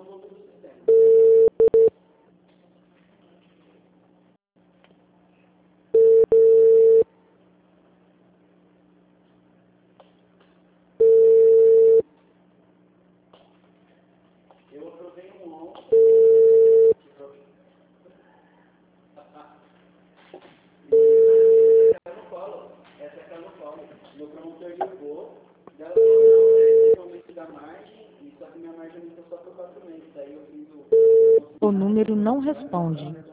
Meu promotor ligou, daí eu falei, não, esse é o aumento da margem, e só que minha margem aumentou só por 4 meses. Daí eu fiz o... O número não responde.